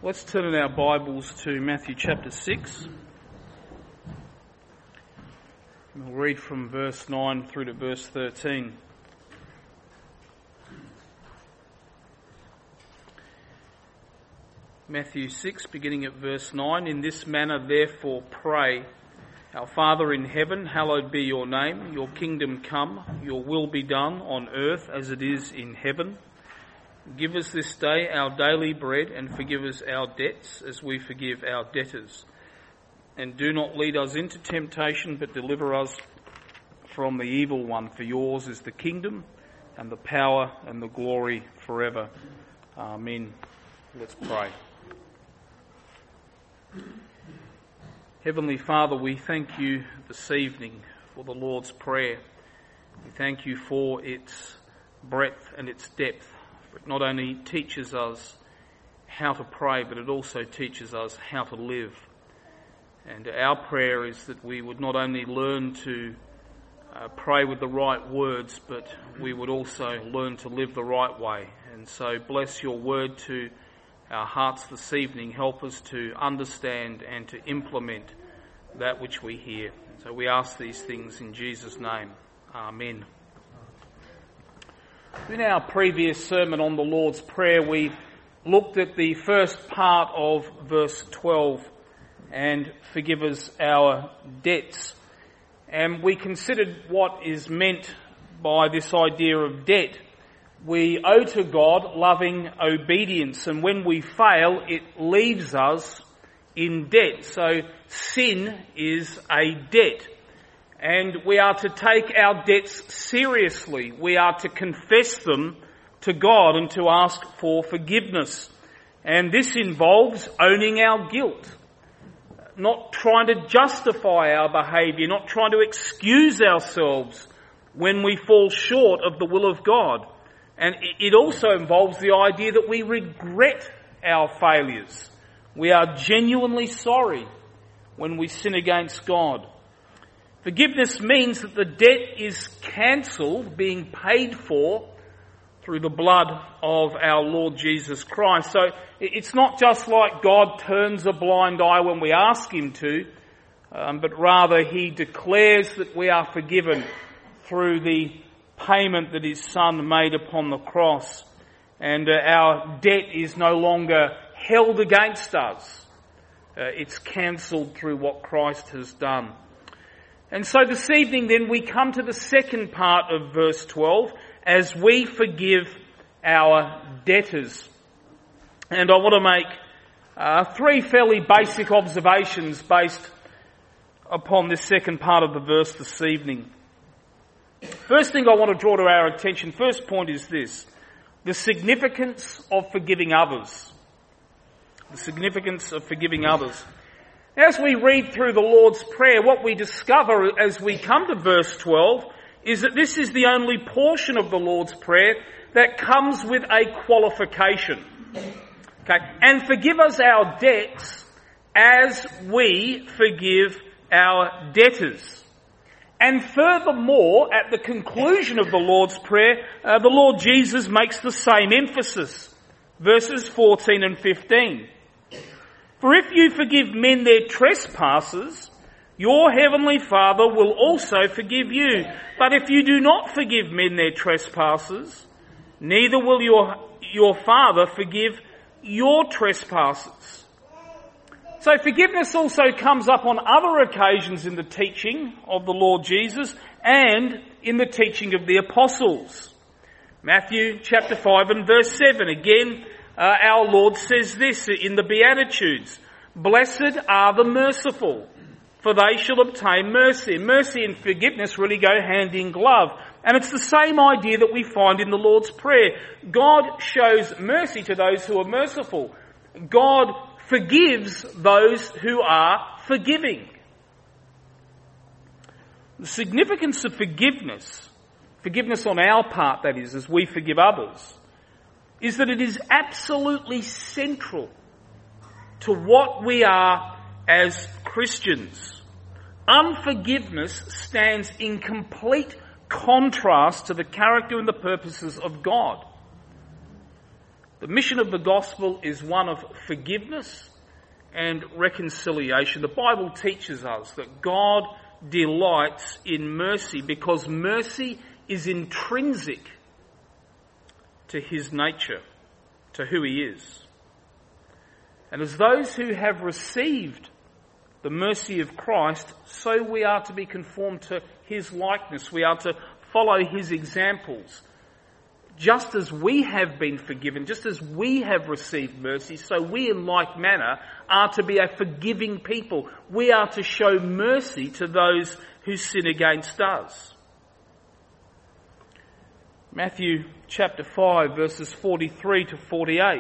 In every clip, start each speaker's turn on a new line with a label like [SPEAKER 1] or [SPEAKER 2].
[SPEAKER 1] Let's turn in our Bibles to Matthew chapter 6. We'll read from verse 9 through to verse 13. Matthew 6, beginning at verse 9. In this manner, therefore, pray. Our Father in heaven, hallowed be your name. Your kingdom come, your will be done on earth as it is in heaven. Give us this day our daily bread, and forgive us our debts as we forgive our debtors. And do not lead us into temptation, but deliver us from the evil one. For yours is the kingdom, and the power, and the glory forever. Amen. Let's pray. Heavenly Father, we thank you this evening for the Lord's Prayer. We thank you for its breadth and its depth. It not only teaches us how to pray, but it also teaches us how to live. And our prayer is that we would not only learn to pray with the right words, but we would also learn to live the right way. And so bless your word to our hearts this evening. Help us to understand and to implement that which we hear. So we ask these things in Jesus' name. Amen. In our previous sermon on the Lord's Prayer, we looked at the first part of verse 12, and forgive us our debts. And we considered what is meant by this idea of debt. We owe to God loving obedience, and when we fail, it leaves us in debt. So sin is a debt. And we are to take our debts seriously. We are to confess them to God and to ask for forgiveness. And this involves owning our guilt, not trying to justify our behaviour, not trying to excuse ourselves when we fall short of the will of God. And it also involves the idea that we regret our failures. We are genuinely sorry when we sin against God. Forgiveness means that the debt is cancelled, being paid for through the blood of our Lord Jesus Christ. So it's not just like God turns a blind eye when we ask him to, but rather he declares that we are forgiven through the payment that his Son made upon the cross. And our debt is no longer held against us. It's cancelled through what Christ has done. And so this evening then we come to the second part of verse 12, as we forgive our debtors. And I want to make three fairly basic observations based upon this second part of the verse this evening. First thing I want to draw to our attention, first point is this: the significance of forgiving others. The significance of forgiving others. As we read through the Lord's Prayer, what we discover as we come to verse 12 is that this is the only portion of the Lord's Prayer that comes with a qualification. Okay, and forgive us our debts as we forgive our debtors. And furthermore, at the conclusion of the Lord's Prayer, the Lord Jesus makes the same emphasis. Verses 14 and 15. For if you forgive men their trespasses, your heavenly Father will also forgive you. But if you do not forgive men their trespasses, neither will your Father forgive your trespasses. So forgiveness also comes up on other occasions in the teaching of the Lord Jesus and in the teaching of the apostles. Matthew chapter 5 and verse 7, again, our Lord says this in the Beatitudes: blessed are the merciful, for they shall obtain mercy. Mercy and forgiveness really go hand in glove. And it's the same idea that we find in the Lord's Prayer. God shows mercy to those who are merciful. God forgives those who are forgiving. The significance of forgiveness on our part, that is, as we forgive others, is that it is absolutely central to what we are as Christians. Unforgiveness stands in complete contrast to the character and the purposes of God. The mission of the gospel is one of forgiveness and reconciliation. The Bible teaches us that God delights in mercy because mercy is intrinsic to his nature, to who he is. And as those who have received the mercy of Christ, so we are to be conformed to his likeness. We are to follow his examples. Just as we have been forgiven, just as we have received mercy, so we in like manner are to be a forgiving people. We are to show mercy to those who sin against us. Matthew chapter 5 verses 43 to 48.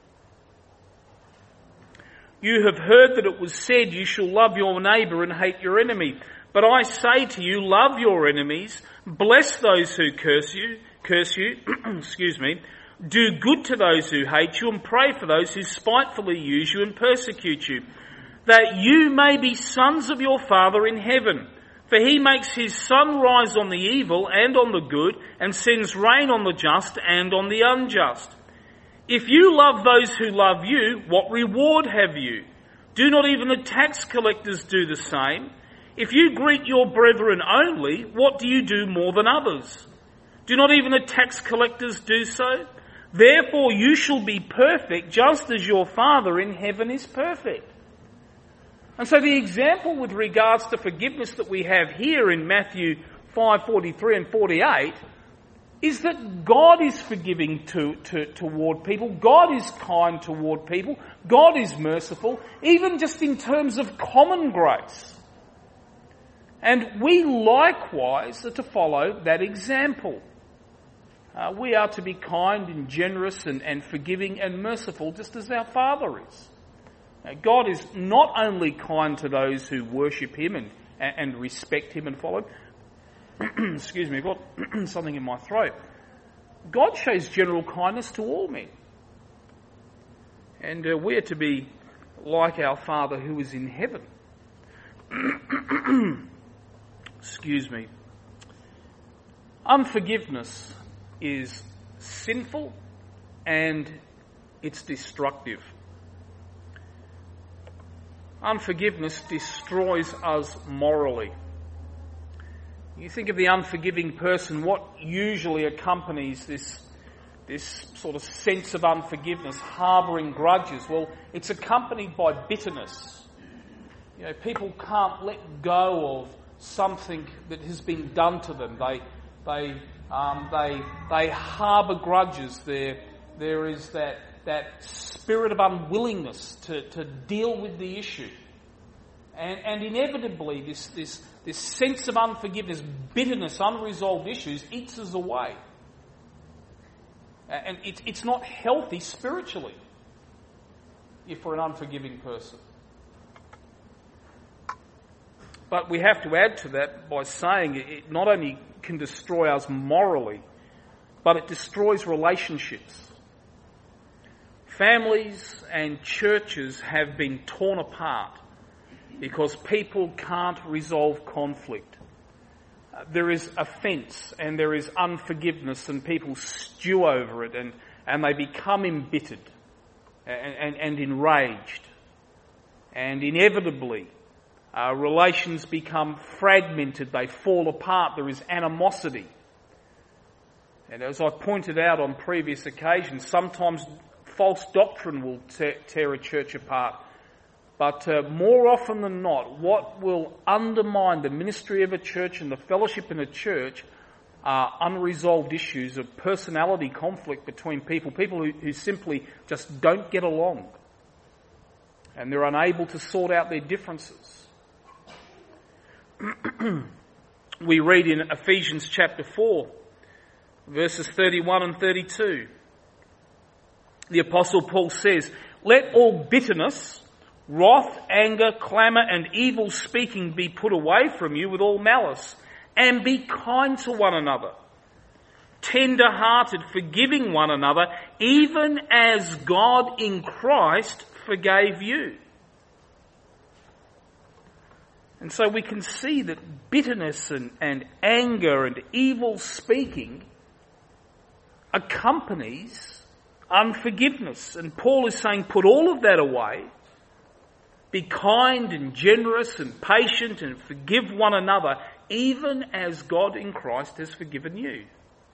[SPEAKER 1] You have heard that it was said, you shall love your neighbour and hate your enemy. But I say to you, love your enemies, bless those who curse you, excuse me, do good to those who hate you and pray for those who spitefully use you and persecute you, that you may be sons of your Father in heaven. For he makes his sun rise on the evil and on the good and sends rain on the just and on the unjust. If you love those who love you, what reward have you? Do not even the tax collectors do the same? If you greet your brethren only, what do you do more than others? Do not even the tax collectors do so? Therefore you shall be perfect, just as your Father in heaven is perfect. And so the example with regards to forgiveness that we have here in Matthew 5:43 and 48 is that God is forgiving toward people. God is kind toward people. God is merciful, even just in terms of common grace. And we likewise are to follow that example. We are to be kind and generous and forgiving and merciful just as our Father is. God is not only kind to those who worship him and respect him and follow him. Excuse me, I've got something in my throat. God shows general kindness to all men. And we are to be like our Father who is in heaven. Excuse me. Unforgiveness is sinful and it's destructive. Unforgiveness destroys us morally. You think of the unforgiving person, what usually accompanies this sort of sense of unforgiveness, harbouring grudges? Well, it's accompanied by bitterness. You know, people can't let go of something that has been done to them. They harbour grudges. There is that spirit of unwillingness to deal with the issue. And inevitably this sense of unforgiveness, bitterness, unresolved issues eats us away. And it's not healthy spiritually if we're an unforgiving person. But we have to add to that by saying it not only can destroy us morally, but it destroys relationships. Families and churches have been torn apart because people can't resolve conflict. There is offence and there is unforgiveness and people stew over it and they become embittered and enraged. And inevitably, relations become fragmented, they fall apart, there is animosity. And as I've pointed out on previous occasions, sometimes false doctrine will tear a church apart. But more often than not, what will undermine the ministry of a church and the fellowship in a church are unresolved issues of personality conflict between people who simply just don't get along. And they're unable to sort out their differences. We read in Ephesians chapter 4, verses 31 and 32. The Apostle Paul says, "Let all bitterness, wrath, anger, clamour and evil speaking be put away from you with all malice, and be kind to one another, tender-hearted, forgiving one another, even as God in Christ forgave you." And so we can see that bitterness and anger and evil speaking accompanies unforgiveness. And Paul is saying, put all of that away. Be kind and generous and patient and forgive one another, even as God in Christ has forgiven you.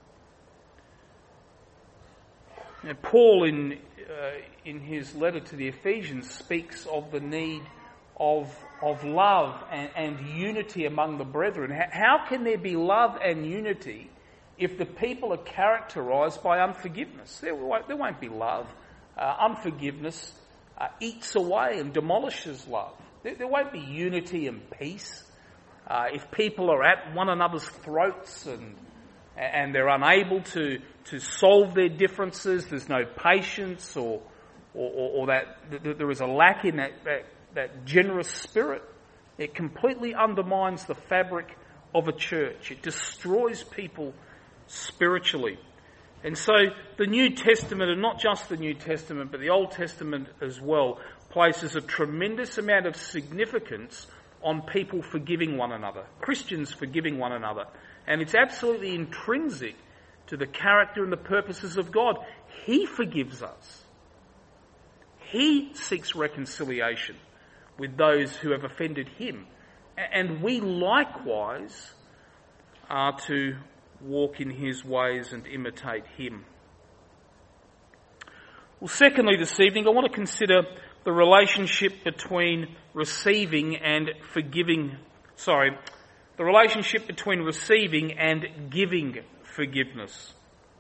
[SPEAKER 1] Now, Paul, in his letter to the Ephesians, speaks of the need of love and unity among the brethren. How can there be love and unity if the people are characterised by unforgiveness? There won't be love. Unforgiveness eats away and demolishes love. There won't be unity and peace if people are at one another's throats and they're unable to solve their differences. There's no patience or that there is a lack in that generous spirit. It completely undermines the fabric of a church. It destroys people spiritually. And so the New Testament, and not just the New Testament, but the Old Testament as well, places a tremendous amount of significance on people forgiving one another, Christians forgiving one another. And it's absolutely intrinsic to the character and the purposes of God. He forgives us. He seeks reconciliation with those who have offended him. And we likewise are to walk in his ways and imitate him. Well, secondly, this evening, I want to consider the relationship between receiving and the relationship between receiving and giving forgiveness.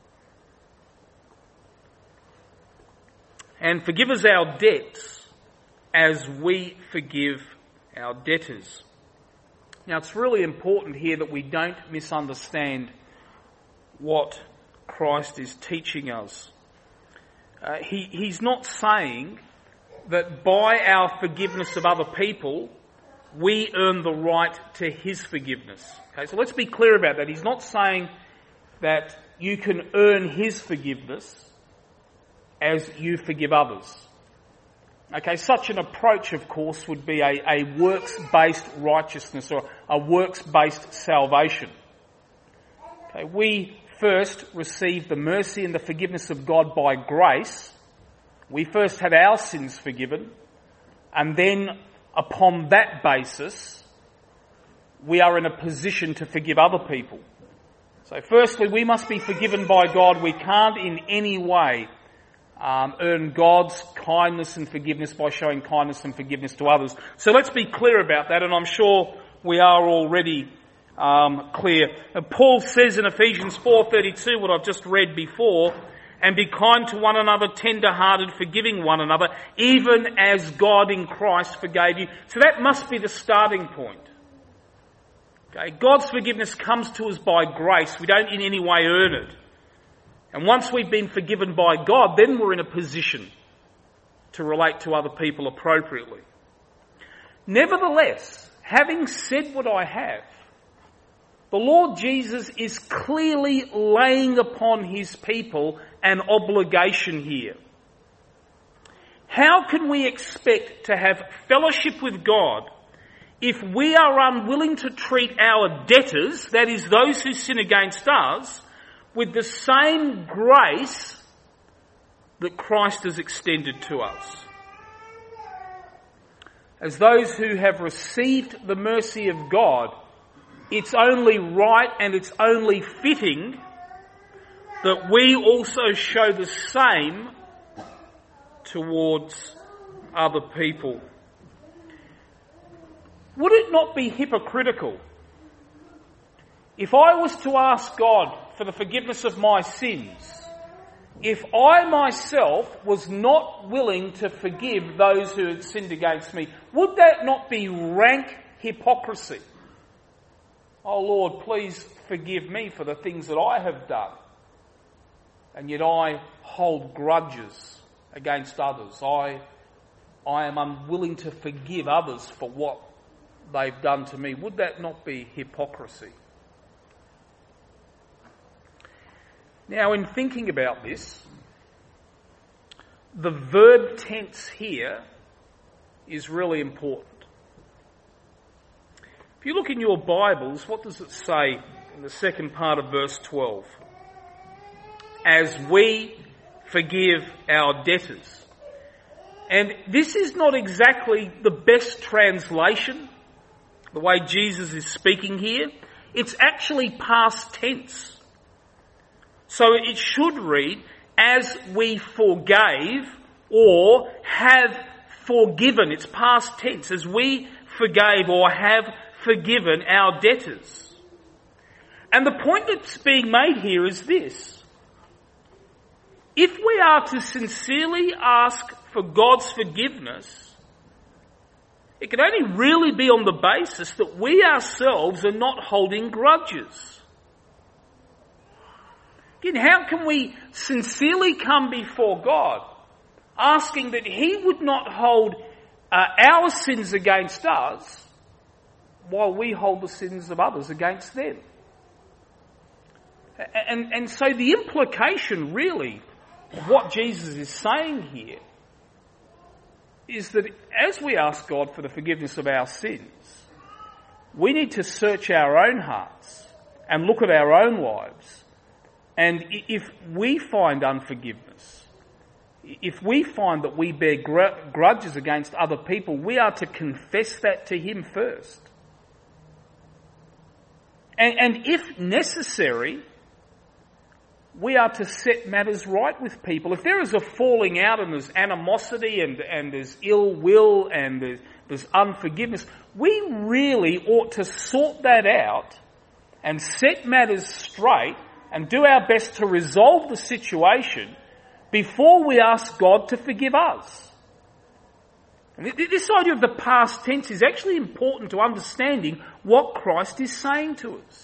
[SPEAKER 1] And forgive us our debts as we forgive our debtors. Now, it's really important here that we don't misunderstand what Christ is teaching us. He's not saying that by our forgiveness of other people, we earn the right to his forgiveness. Okay, so let's be clear about that. He's not saying that you can earn his forgiveness as you forgive others. Okay, such an approach, of course, would be a works-based righteousness or a works-based salvation. Okay, we first receive the mercy and the forgiveness of God by grace. We first have our sins forgiven, and then upon that basis, we are in a position to forgive other people. So firstly, we must be forgiven by God. We can't in any way earn God's kindness and forgiveness by showing kindness and forgiveness to others. So let's be clear about that, and I'm sure we are already clear. And Paul says in Ephesians 4:32, what I've just read before, and be kind to one another, tender-hearted, forgiving one another, even as God in Christ forgave you. So that must be the starting point. Okay, God's forgiveness comes to us by grace. We don't in any way earn it. And once we've been forgiven by God, then we're in a position to relate to other people appropriately. Nevertheless, having said what I have, the Lord Jesus is clearly laying upon his people an obligation here. How can we expect to have fellowship with God if we are unwilling to treat our debtors, that is those who sin against us, with the same grace that Christ has extended to us? As those who have received the mercy of God, it's only right and it's only fitting that we also show the same towards other people. Would it not be hypocritical if I was to ask God for the forgiveness of my sins, if I myself was not willing to forgive those who had sinned against me? Would that not be rank hypocrisy? Oh Lord, please forgive me for the things that I have done. And yet I hold grudges against others. I am unwilling to forgive others for what they've done to me. Would that not be hypocrisy? Now, in thinking about this, the verb tense here is really important. If you look in your Bibles, what does it say in the second part of verse 12? As we forgive our debtors. And this is not exactly the best translation, the way Jesus is speaking here. It's actually past tense. So it should read, as we forgave or have forgiven. It's past tense, as we forgave or have forgiven our debtors. And the point that's being made here is this. If we are to sincerely ask for God's forgiveness, it can only really be on the basis that we ourselves are not holding grudges. Again, how can we sincerely come before God asking that He would not hold our sins against us while we hold the sins of others against them? And so the implication really of what Jesus is saying here is that as we ask God for the forgiveness of our sins, we need to search our own hearts and look at our own lives. And if we find unforgiveness, if we find that we bear grudges against other people, we are to confess that to Him first. And if necessary, we are to set matters right with people. If there is a falling out and there's animosity and there's ill will and there's unforgiveness, we really ought to sort that out and set matters straight and do our best to resolve the situation before we ask God to forgive us. And this idea of the past tense is actually important to understanding what Christ is saying to us.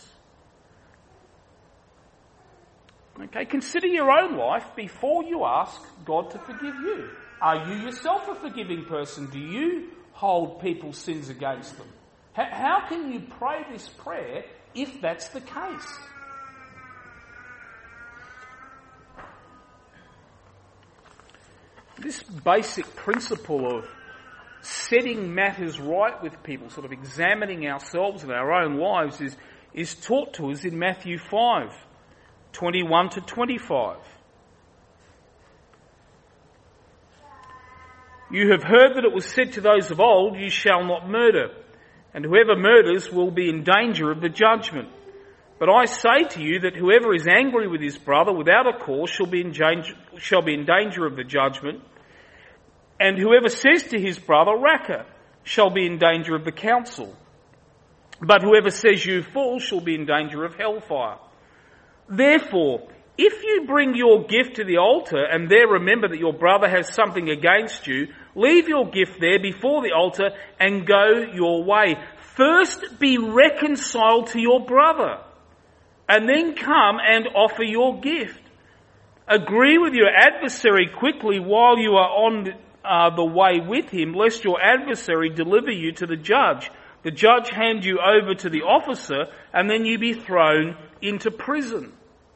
[SPEAKER 1] Okay, consider your own life before you ask God to forgive you. Are you yourself a forgiving person? Do you hold people's sins against them? How can you pray this prayer if that's the case? This basic principle of setting matters right with people, sort of examining ourselves and our own lives, is taught to us in Matthew 5:21 to 25. You have heard that it was said to those of old, you shall not murder, and whoever murders will be in danger of the judgment. But I say to you that whoever is angry with his brother without a cause shall be in danger of the judgment, and whoever says to his brother, Raca, shall be in danger of the council. But whoever says, you fool, shall be in danger of hellfire. Therefore, if you bring your gift to the altar and there remember that your brother has something against you, leave your gift there before the altar and go your way. First be reconciled to your brother, and then come and offer your gift. Agree with your adversary quickly while you are on the way with him, lest your adversary deliver you to the judge. The judge hand you over to the officer, and then you be thrown into prison.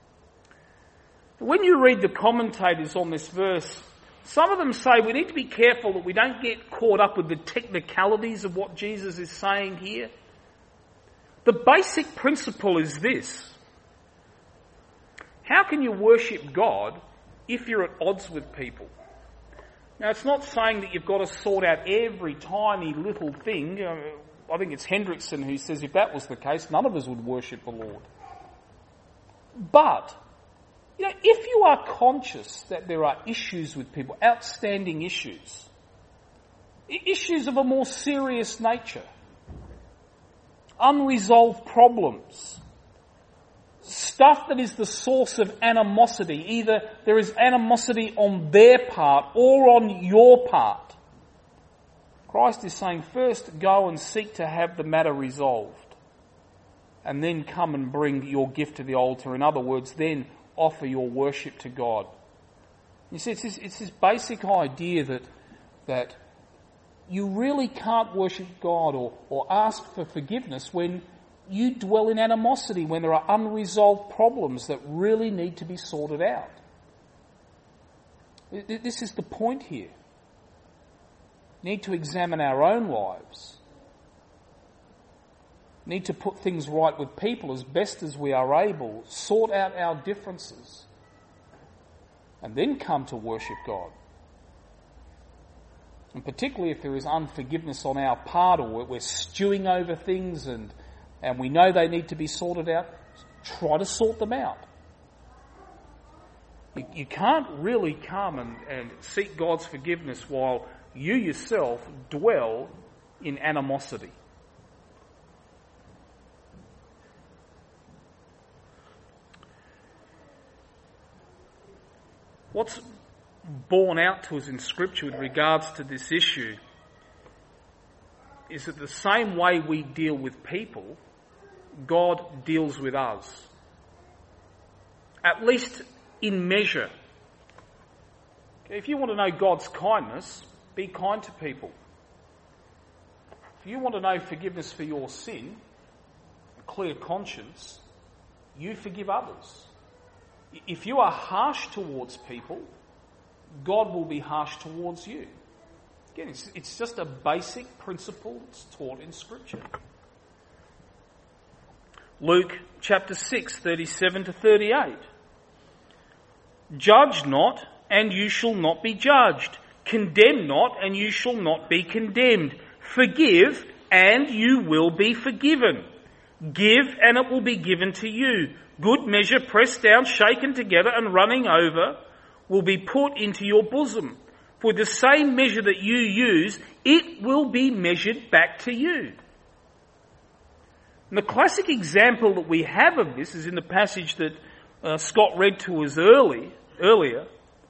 [SPEAKER 1] When you read the commentators on this verse, some of them say we need to be careful that we don't get caught up with the technicalities of what Jesus is saying here. The basic principle is this. How can you worship God if you're at odds with people? Now, it's not saying that you've got to sort out every tiny little thing. I think it's Hendrickson who says if that was the case, none of us would worship the Lord. But, if you are conscious that there are issues with people, outstanding issues of a more serious nature, unresolved problems, stuff that is the source of animosity, either there is animosity on their part or on your part, Christ is saying first go and seek to have the matter resolved, and then come and bring your gift to the altar. In other words, then offer your worship to God. You see, it's this basic idea that you really can't worship God or ask for forgiveness when you dwell in animosity, when there are unresolved problems that really need to be sorted out. This is the point here. We need to examine our own lives. We need to put things right with people as best as we are able, sort out our differences. and then come to worship God. And particularly if there is unforgiveness on our part, or we're stewing over things and we know they need to be sorted out, try to sort them out. You can't really come and seek God's forgiveness while you yourself dwell in animosity. What's borne out to us in Scripture with regards to this issue is that the same way we deal with people, God deals with us. At least in measure. If you want to know God's kindness, be kind to people. If you want to know forgiveness for your sin, a clear conscience, you forgive others. If you are harsh towards people, God will be harsh towards you. Again, it's just a basic principle that's taught in Scripture. Luke chapter 6, 37 to 38. Judge not, and you shall not be judged. Condemn not, and you shall not be condemned. Forgive, and you will be forgiven. Give, and it will be given to you. Good measure, pressed down, shaken together, and running over, will be put into your bosom. For the same measure that you use, it will be measured back to you. And the classic example that we have of this is in the passage that Scott read to us earlier.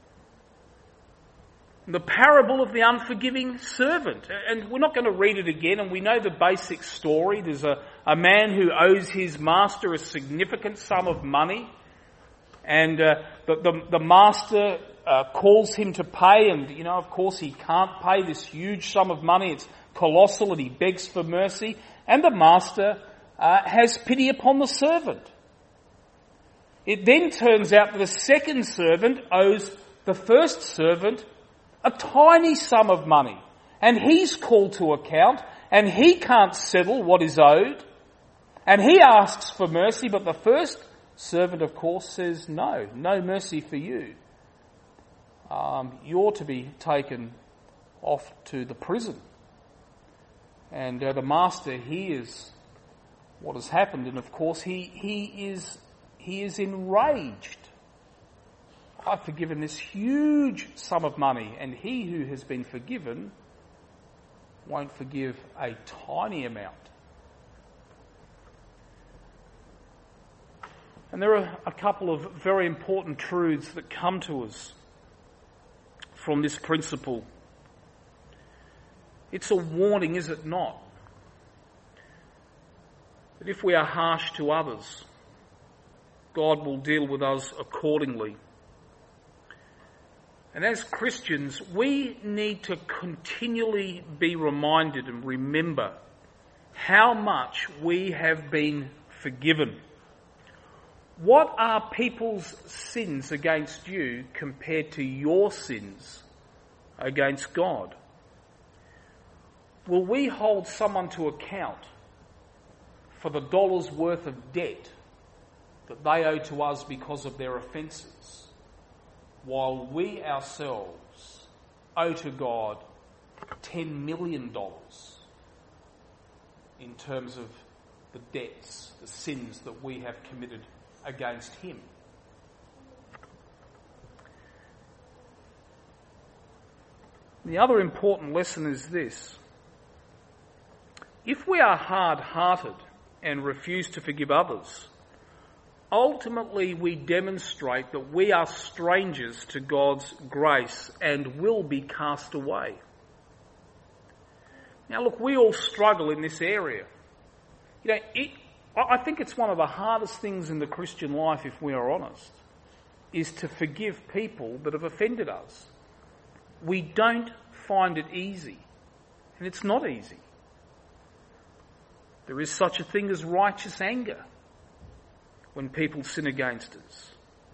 [SPEAKER 1] The parable of the unforgiving servant. And we're not going to read it again, and we know the basic story. There's a man who owes his master a significant sum of money, and the master calls him to pay, and of course he can't pay this huge sum of money. It's colossal, and he begs for mercy, and the master has pity upon the servant. It then turns out that the second servant owes the first servant a tiny sum of money, and he's called to account, and he can't settle what is owed, and he asks for mercy, but the first servant, of course, says, no mercy for you. You're to be taken off to the prison. And the master hears what has happened, and of course he is enraged. I've forgiven this huge sum of money, and he who has been forgiven won't forgive a tiny amount. And there are a couple of very important truths that come to us from this principle. It's a warning, is it not? That if we are harsh to others, God will deal with us accordingly. And as Christians, we need to continually be reminded and remember how much we have been forgiven. What are people's sins against you compared to your sins against God? Will we hold someone to account for the dollar's worth of debt that they owe to us because of their offences, while we ourselves owe to God $10 million in terms of the debts, the sins that we have committed against him? The other important lesson is this. If we are hard-hearted and refuse to forgive others, ultimately we demonstrate that we are strangers to God's grace and will be cast away. Now look, we all struggle in this area. I think it's one of the hardest things in the Christian life, if we are honest, is to forgive people that have offended us. We don't find it easy, and it's not easy. There is such a thing as righteous anger when people sin against us.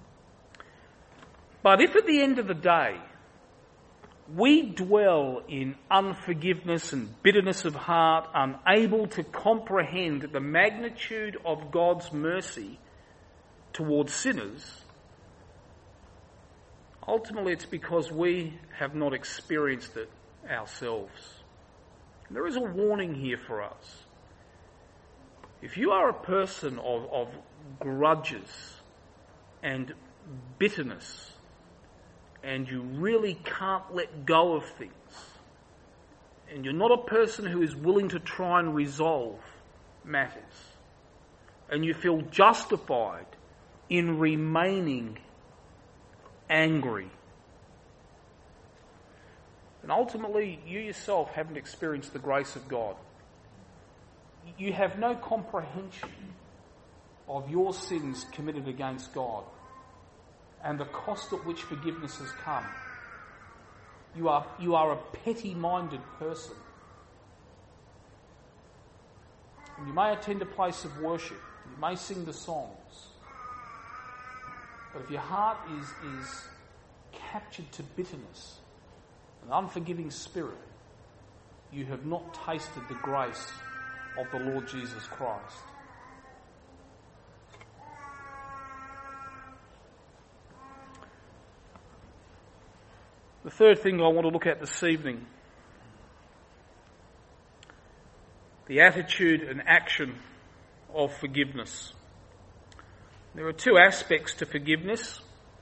[SPEAKER 1] But if at the end of the day we dwell in unforgiveness and bitterness of heart, unable to comprehend the magnitude of God's mercy towards sinners, Ultimately, it's because we have not experienced it ourselves. And there is a warning here for us. If you are a person of grudges and bitterness, and you really can't let go of things, and you're not a person who is willing to try and resolve matters, and you feel justified in remaining angry, and ultimately you yourself haven't experienced the grace of God. You have no comprehension of your sins committed against God and the cost at which forgiveness has come. You are a petty-minded person. And you may attend a place of worship, you may sing the songs, but if your heart is captured to bitterness, an unforgiving spirit, you have not tasted the grace of the Lord Jesus Christ. The third thing I want to look at this evening, the attitude and action of forgiveness. There are two aspects to forgiveness: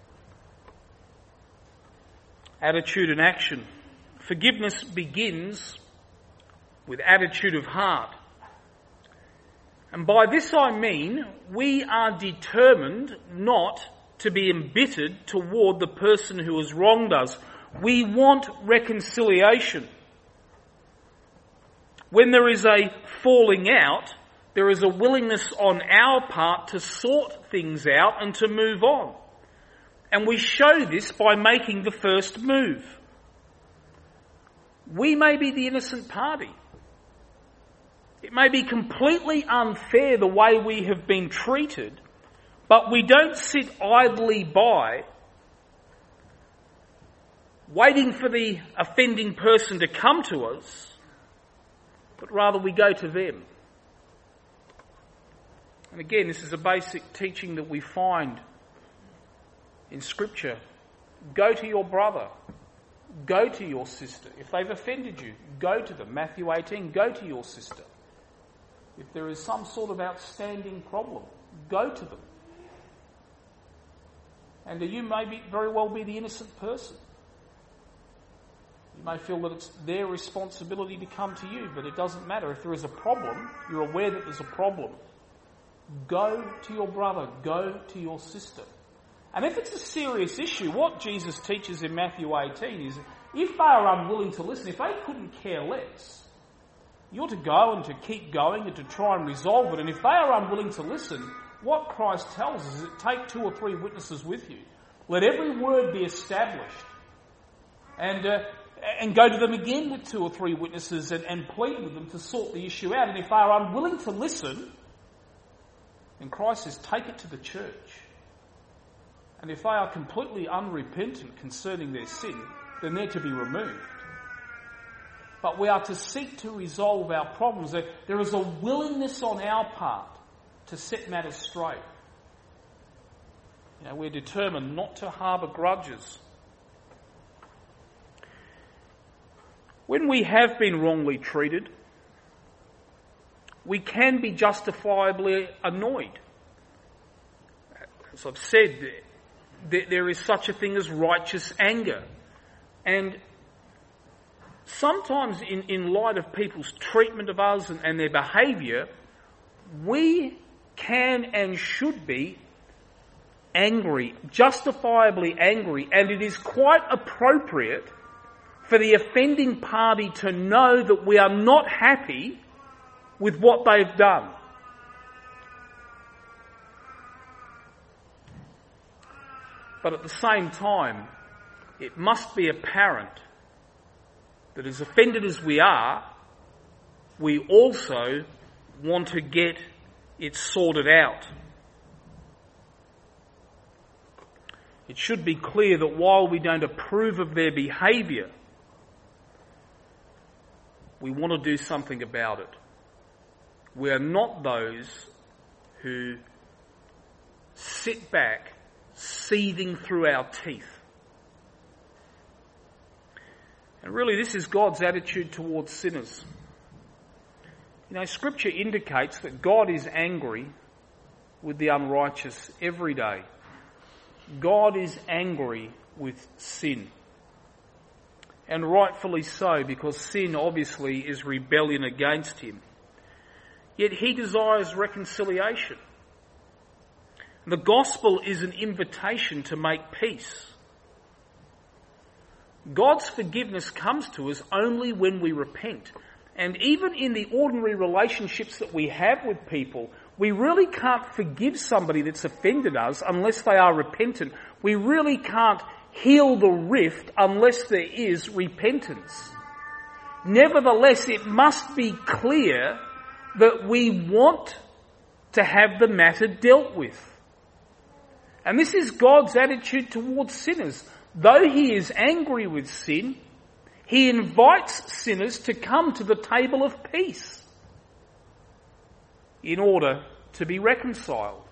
[SPEAKER 1] attitude and action. Forgiveness begins with attitude of heart. And by this I mean we are determined not to be embittered toward the person who has wronged us. We want reconciliation. When there is a falling out, there is a willingness on our part to sort things out and to move on. And we show this by making the first move. We may be the innocent party. It may be completely unfair the way we have been treated, but we don't sit idly by, waiting for the offending person to come to us, but rather we go to them. And again, this is a basic teaching that we find in Scripture. Go to your brother. Go to your sister. If they've offended you, go to them. Matthew 18, go to your sister. If there is some sort of outstanding problem, go to them. And you may very well be the innocent person. You may feel that it's their responsibility to come to you, but it doesn't matter. If there is a problem, you're aware that there's a problem. Go to your brother, go to your sister. And if it's a serious issue, what Jesus teaches in Matthew 18 is if they are unwilling to listen, if they couldn't care less, you're to go and to keep going and to try and resolve it. And if they are unwilling to listen, what Christ tells us is take 2 or 3 witnesses with you. Let every word be established. And go to them again with 2 or 3 witnesses and plead with them to sort the issue out. And if they are unwilling to listen, then Christ says, take it to the church. And if they are completely unrepentant concerning their sin, then they're to be removed. But we are to seek to resolve our problems. There is a willingness on our part to set matters straight. We're determined not to harbour grudges. When we have been wrongly treated, we can be justifiably annoyed. As I've said, there is such a thing as righteous anger. And sometimes in light of people's treatment of us and their behaviour, we can and should be angry, justifiably angry, and it is quite appropriate for the offending party to know that we are not happy with what they've done. But at the same time, it must be apparent that as offended as we are, we also want to get it sorted out. It should be clear that while we don't approve of their behaviour, we want to do something about it. We are not those who sit back, seething through our teeth, And really, this is God's attitude towards sinners. You know, Scripture indicates that God is angry with the unrighteous every day. God is angry with sin. And rightfully so, because sin obviously is rebellion against him. Yet he desires reconciliation. The gospel is an invitation to make peace. God's forgiveness comes to us only when we repent. And even in the ordinary relationships that we have with people, we really can't forgive somebody that's offended us unless they are repentant. We really can't heal the rift unless there is repentance. Nevertheless, it must be clear that we want to have the matter dealt with. And this is God's attitude towards sinners. Though he is angry with sin, he invites sinners to come to the table of peace in order to be reconciled.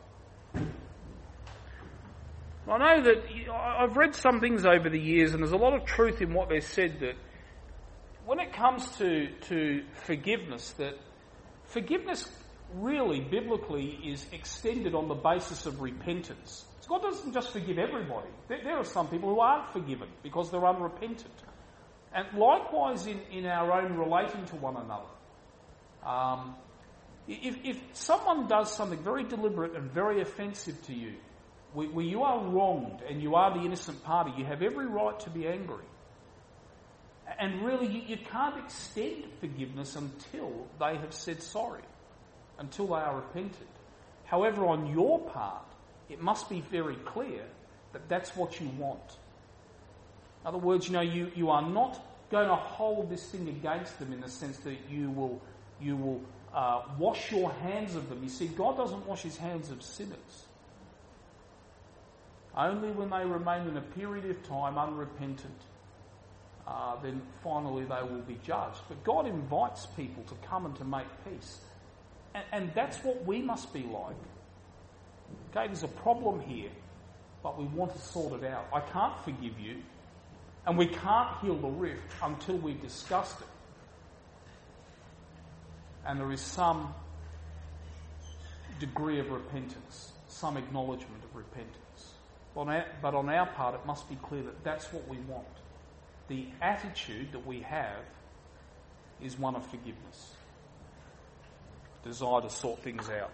[SPEAKER 1] I know that I've read some things over the years, and there's a lot of truth in what they've said, that when it comes to forgiveness, that forgiveness really, biblically, is extended on the basis of repentance. So God doesn't just forgive everybody. There are some people who aren't forgiven because they're unrepentant. And likewise in our own relating to one another. If someone does something very deliberate and very offensive to you, where you are wronged and you are the innocent party, you have every right to be angry. And really, you can't extend forgiveness until they have said sorry, until they are repentant. However, on your part, it must be very clear that that's what you want. In other words, you are not going to hold this thing against them in the sense that you will wash your hands of them. You see, God doesn't wash his hands of sinners. Only when they remain in a period of time unrepentant, then finally they will be judged. But God invites people to come and to make peace. And that's what we must be like. Okay, there's a problem here, but we want to sort it out. I can't forgive you, and we can't heal the rift until we've discussed it. And there is some degree of repentance, some acknowledgement of repentance. But on our part, it must be clear that that's what we want. The attitude that we have is one of forgiveness. Desire to sort things out.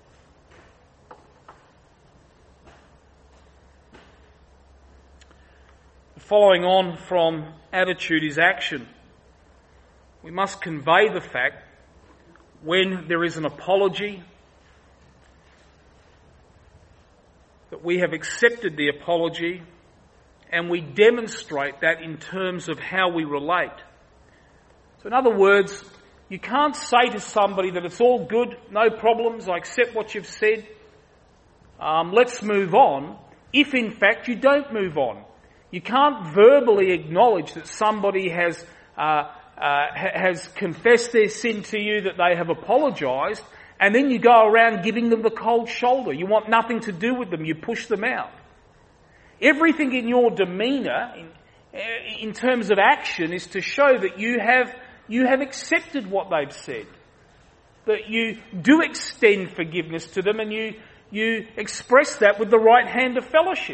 [SPEAKER 1] Following on from attitude is action. We must convey the fact when there is an apology that we have accepted the apology, and we demonstrate that in terms of how we relate. So in other words, you can't say to somebody that it's all good, no problems, I accept what you've said, let's move on, if in fact you don't move on. You can't verbally acknowledge that somebody has confessed their sin to you, that they have apologised, and then you go around giving them the cold shoulder. You want nothing to do with them. You push them out. Everything in your demeanour, in terms of action, is to show that you have accepted what they've said. That you do extend forgiveness to them, and you express that with the right hand of fellowship.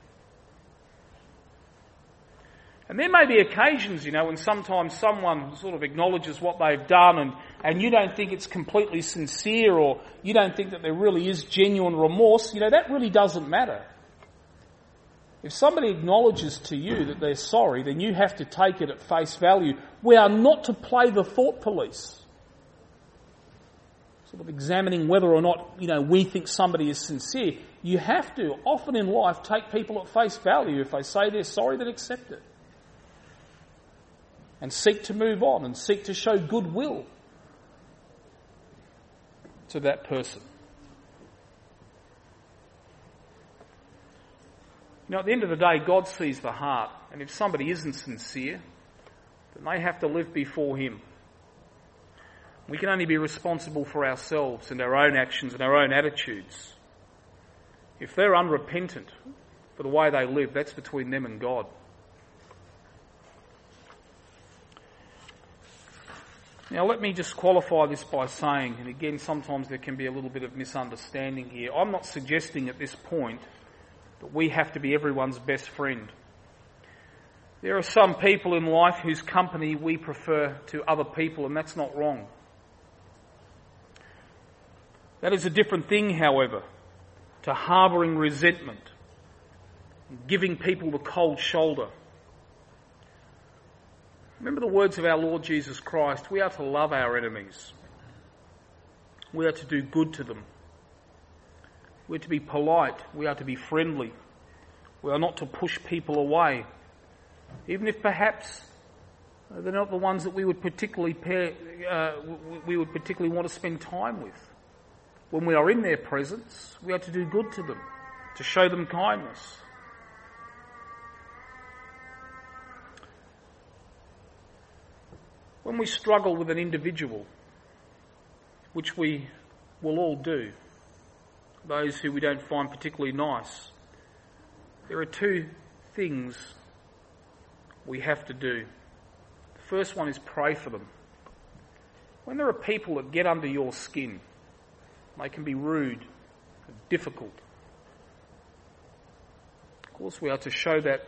[SPEAKER 1] And there may be occasions, when sometimes someone sort of acknowledges what they've done and you don't think it's completely sincere, or you don't think that there really is genuine remorse, that really doesn't matter. If somebody acknowledges to you that they're sorry, then you have to take it at face value. We are not to play the thought police, sort of examining whether or not, we think somebody is sincere. You have to, often in life, take people at face value. If they say they're sorry, then accept it. And seek to move on and seek to show goodwill to that person. At the end of the day, God sees the heart, and if somebody isn't sincere, then they have to live before him. We can only be responsible for ourselves and our own actions and our own attitudes. If they're unrepentant for the way they live, that's between them and God. Now let me just qualify this by saying, and again sometimes there can be a little bit of misunderstanding here, I'm not suggesting at this point that we have to be everyone's best friend. There are some people in life whose company we prefer to other people, and that's not wrong. That is a different thing, however, to harbouring resentment, giving people the cold shoulder. Remember the words of our Lord Jesus Christ, we are to love our enemies. We are to do good to them. We are to be polite. We are to be friendly. We are not to push people away, even if perhaps they're not the ones that we would particularly want to spend time with. When we are in their presence, we are to do good to them, to show them kindness. When we struggle with an individual, which we will all do, those who we don't find particularly nice, there are two things we have to do. The first one is pray for them. When there are people that get under your skin, they can be rude and difficult. Of course, we are to show that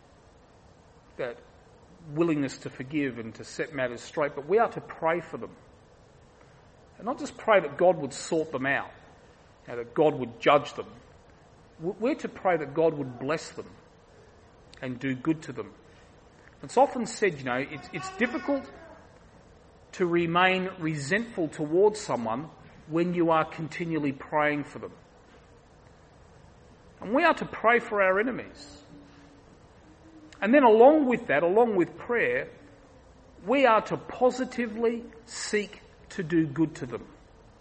[SPEAKER 1] willingness to forgive and to set matters straight, but we are to pray for them. And not just pray that God would sort them out, that God would judge them. We're to pray that God would bless them and do good to them. It's often said, it's difficult to remain resentful towards someone when you are continually praying for them. And we are to pray for our enemies. And then along with that, along with prayer, we are to positively seek to do good to them.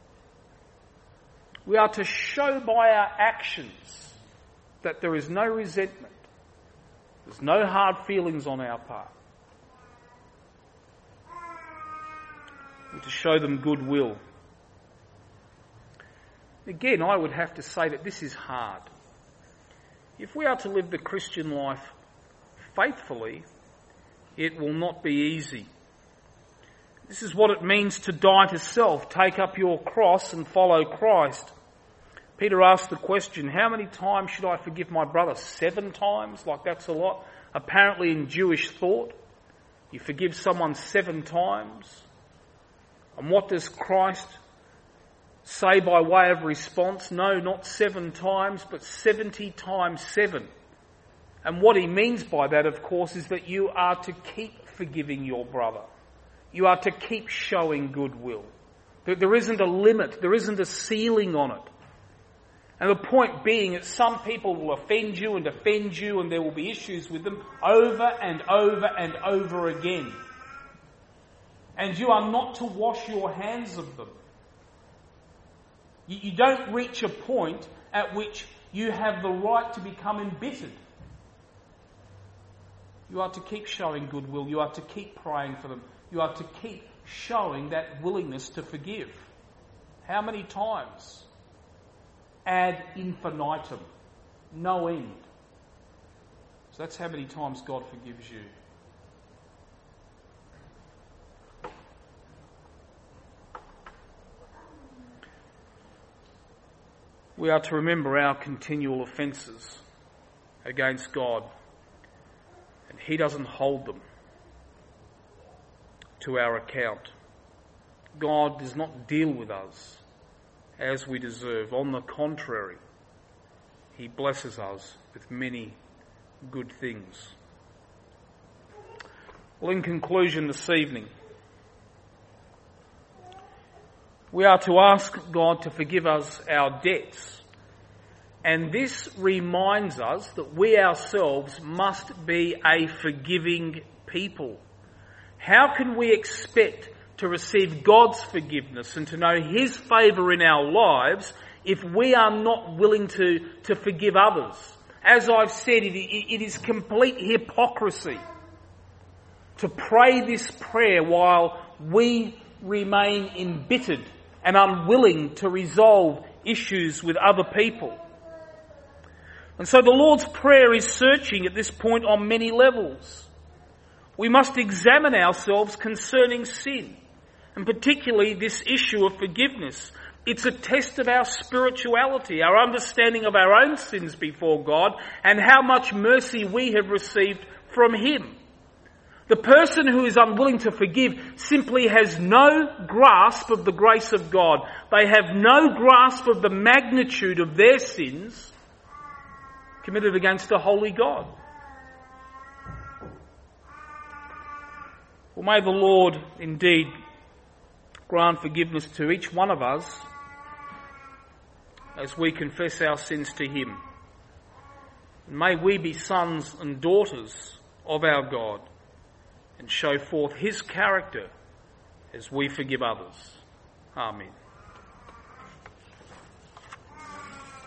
[SPEAKER 1] We are to show by our actions that there is no resentment. There's no hard feelings on our part. We're to show them goodwill. Again, I would have to say that this is hard. If we are to live the Christian life faithfully, it will not be easy. This is what it means to die to self, take up your cross and follow Christ. Peter asked the question, how many times should I forgive my brother? 7 times? Like that's a lot. Apparently in Jewish thought, you forgive someone 7 times. And what does Christ say by way of response? No, not 7 times, but 70 times 7. And what he means by that, of course, is that you are to keep forgiving your brother. You are to keep showing goodwill. There isn't a limit. There isn't a ceiling on it. And the point being that some people will offend you and offend you, and there will be issues with them over and over and over again. And you are not to wash your hands of them. You don't reach a point at which you have the right to become embittered. You are to keep showing goodwill. You are to keep praying for them. You are to keep showing that willingness to forgive. How many times? Ad infinitum. No end. So that's how many times God forgives you. We are to remember our continual offences against God, and He doesn't hold them to our account. God does not deal with us as we deserve. On the contrary, He blesses us with many good things. Well, in conclusion this evening, we are to ask God to forgive us our debts. And this reminds us that we ourselves must be a forgiving people. How can we expect to receive God's forgiveness and to know His favour in our lives if we are not willing to forgive others? As I've said, it is complete hypocrisy to pray this prayer while we remain embittered and unwilling to resolve issues with other people. And so the Lord's Prayer is searching at this point on many levels. We must examine ourselves concerning sin. and particularly this issue of forgiveness. It's a test of our spirituality, our understanding of our own sins before God, and how much mercy we have received from Him. The person who is unwilling to forgive simply has no grasp of the grace of God. They have no grasp of the magnitude of their sins committed against a holy God. Well, may the Lord indeed grant forgiveness to each one of us as we confess our sins to Him. And may we be sons and daughters of our God and show forth His character as we forgive others. Amen.